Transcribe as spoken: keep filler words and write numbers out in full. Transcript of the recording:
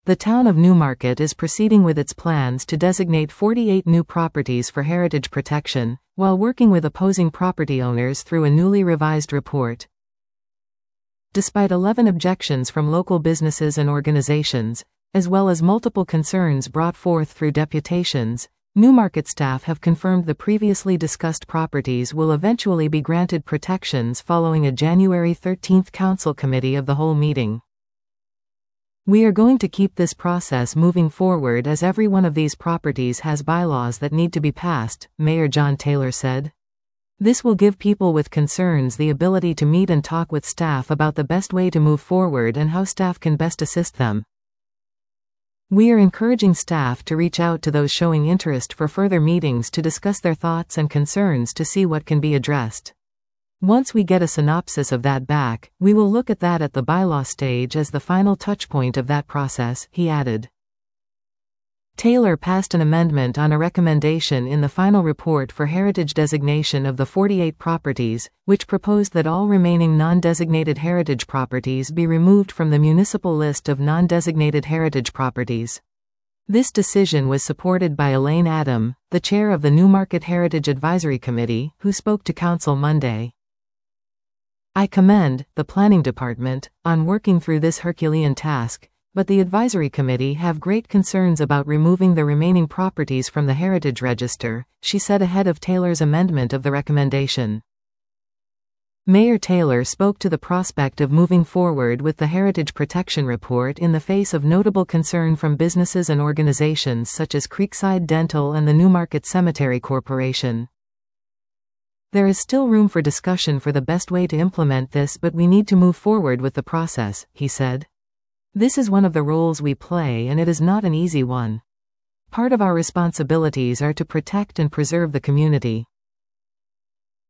The town of Newmarket is proceeding with its plans to designate forty-eight new properties for heritage protection, while working with opposing property owners through a newly revised report. Despite eleven objections from local businesses and organizations, as well as multiple concerns brought forth through deputations, Newmarket staff have confirmed the previously discussed properties will eventually be granted protections following a January thirteenth Council Committee of the Whole meeting. We are going to keep this process moving forward as every one of these properties has bylaws that need to be passed, Mayor John Taylor said. This will give people with concerns the ability to meet and talk with staff about the best way to move forward and how staff can best assist them. We are encouraging staff to reach out to those showing interest for further meetings to discuss their thoughts and concerns to see what can be addressed. Once we get a synopsis of that back, we will look at that at the bylaw stage as the final touchpoint of that process, he added. Taylor passed an amendment on a recommendation in the final report for heritage designation of the forty-eight properties, which proposed that all remaining non-designated heritage properties be removed from the municipal list of non-designated heritage properties. This decision was supported by Elaine Adam, the chair of the Newmarket Heritage Advisory Committee, who spoke to Council Monday. I commend the Planning Department on working through this Herculean task, but the Advisory Committee have great concerns about removing the remaining properties from the Heritage Register, she said ahead of Taylor's amendment of the recommendation. Mayor Taylor spoke to the prospect of moving forward with the Heritage Protection Report in the face of notable concern from businesses and organizations such as Creekside Dental and the Newmarket Cemetery Corporation. There is still room for discussion for the best way to implement this, but we need to move forward with the process, he said. This is one of the roles we play and it is not an easy one. Part of our responsibilities are to protect and preserve the community.